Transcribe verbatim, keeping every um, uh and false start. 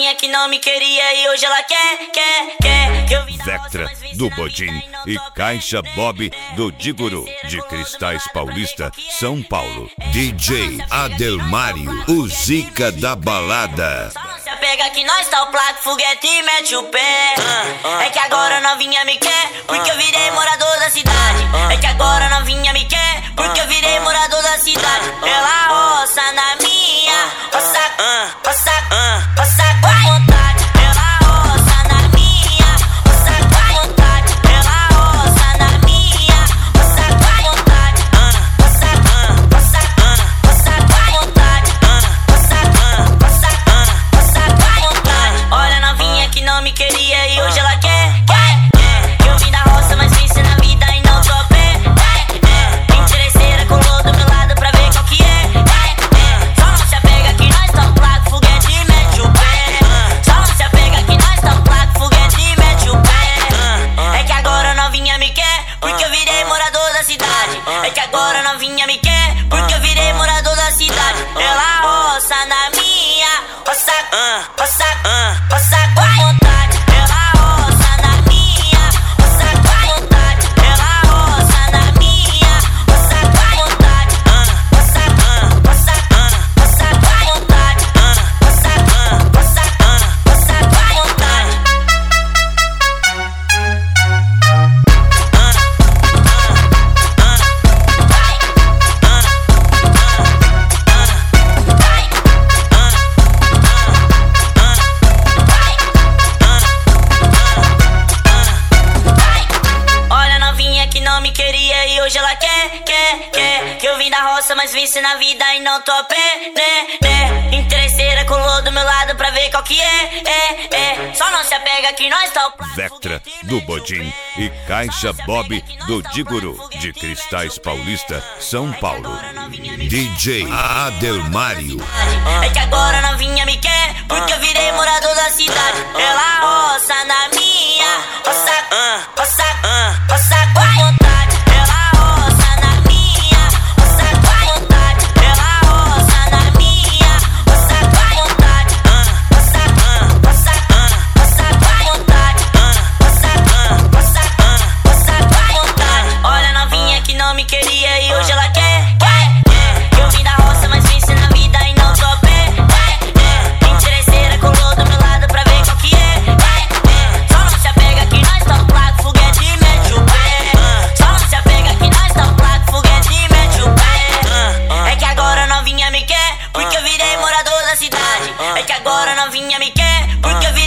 novinha que não me queria e hoje ela quer, quer, quer. Que eu vi Vectra do Bodim e Caixa Bob do Diguru, de Cristais Paulista, São Paulo. D J Adelmário, o Zica da balada. Pega que nós tá o placo, foguete e mete o pé. uh, É que agora novinha me quer, porque eu virei morador da cidade. É que agora novinha me quer, porque eu virei morador da cidade. Ela roça na minha, roça, roça, roça com vontade. Ela roça na minha, roça com vontade. Ela roça na minha, roça com vontade. Roça, roça, roça com vontade. Roça, roça, roça. Olha a novinha que não me queria e hoje ela quer, quer, quer. Que eu vim da roça, mas venci na vida e não tô a pé. Interesseira colou do meu lado pra ver qual que é. Só não se apega que nós tá o placo, foguete e mete o pé. Só não se apega que nós tá o placo, foguete e mete o pé. É que agora novinha me quer, porque eu virei morador da cidade. É que agora novinha me quer, porque eu virei morador da cidade. Ela roça na minha, roça, roça, roça com vontade. Ela roça na minha, roça com vontade. Ela roça na minha, roça com vontade. Roça, roça, roça com vontade. Roça, roça, roça com vontade. Não me queria e hoje ela quer, quer, quer. Que eu vim da roça, mas venci na vida e não tô a pé, né, né. Interesseira colou do meu lado pra ver qual que é, é, é. Só não se apega que nós tá o placo. Vectra do Bodim e Caixa Bob do Diguru, de Cristais Paulista, São Paulo. D J Adelmário. É que agora novinha me quer, porque eu virei morador da cidade. Ela roça na minha, roça, roça, roça com vontade. Ela roça na minha, roça com vontade. Ela roça na minha, roça com vontade. Roça, roça, roça com vontade. Roça, roça, roça com vontade. Olha a novinha que não me queria e hoje ela quer, quer, quer. Que eu vim da roça, mas venci na vida e não tô a pé. Interesseira colou do meu lado pra ver qual que é. Só não se apega que nós tá o placo, foguete e mete o pé. Só não se apega que nós tá o placo, foguete e mete o pé. É que agora novinha me quer, porque eu virei morador da cidade. É que agora novinha me quer, porque eu virei